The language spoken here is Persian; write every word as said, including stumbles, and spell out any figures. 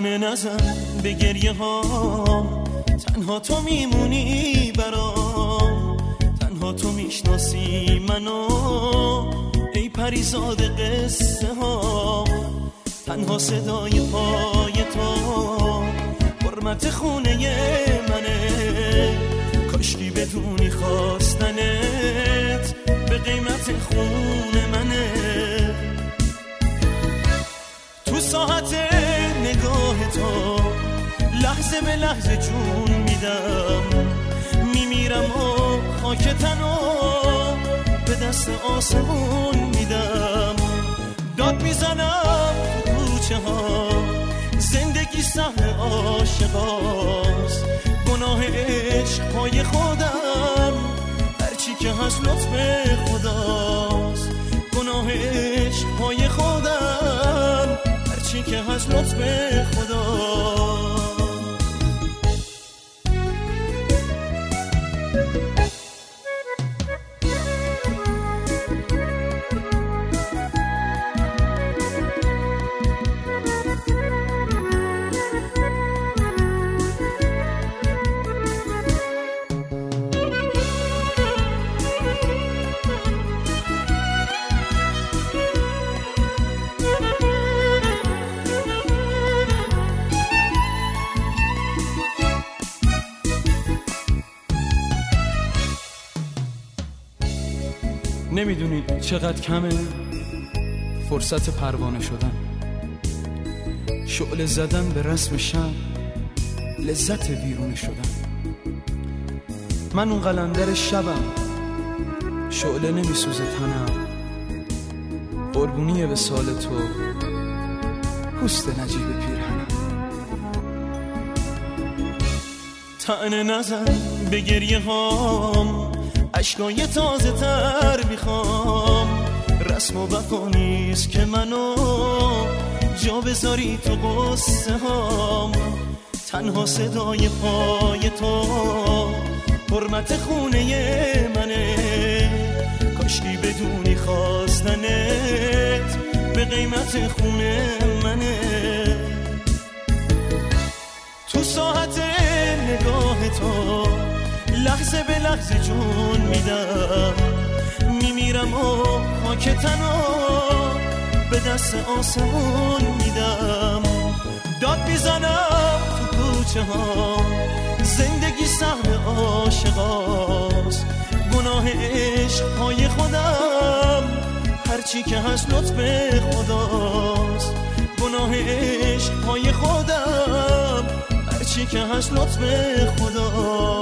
طعنه نزن به گریه ها، تنها تو میمونی برام، تنها تو میشناسی منو ای پریزاد قصه ها، تنها صدای پای تو حرمت خونه منه، کاشکی بدونی خواستنت به قیمت خون منه. تو ساعت نگاه تو لحظه به لحظه جون میدم، میمیرم و خاک تنو به دست آسمون میدم. داد میزنم تو کوچه ها، زندگی صحن عاشقاست، گناه عشق پای خودم، هرچی که هست لطف خداست، گناه عشق پای خودم، هرچی که هست لطف خداست. نمیدونی چقدر کمه فرصت پروانه شدن، شعله زدن به رسم شب، لذت ویرونه شدن. من اون قلندر شبم، شعله نمیسوزه تنم، قربونی به سال تو پوست نجیب پیرهنم. طعنه نزن به گریه هام، عشقای تازه تر میخوام، رسم و وفا نیست که منو جا بذاری تو قصه هام، تنها صدای پای تو حرمت خونه منه، کاشکی بدونی خواستنت به قیمت خونه منه. تو ساعت نگاه تو لحظه به لحظه جون میدم، میمیرم و خاک تنو به دست آسمون میدم. داد میزنم تو کوچه ها، زندگی صحن عاشقاست، گناه عشق پای خودم، هرچی که هست لطف خداست، گناه عشق پای خودم، هرچی که هست لطف خداست.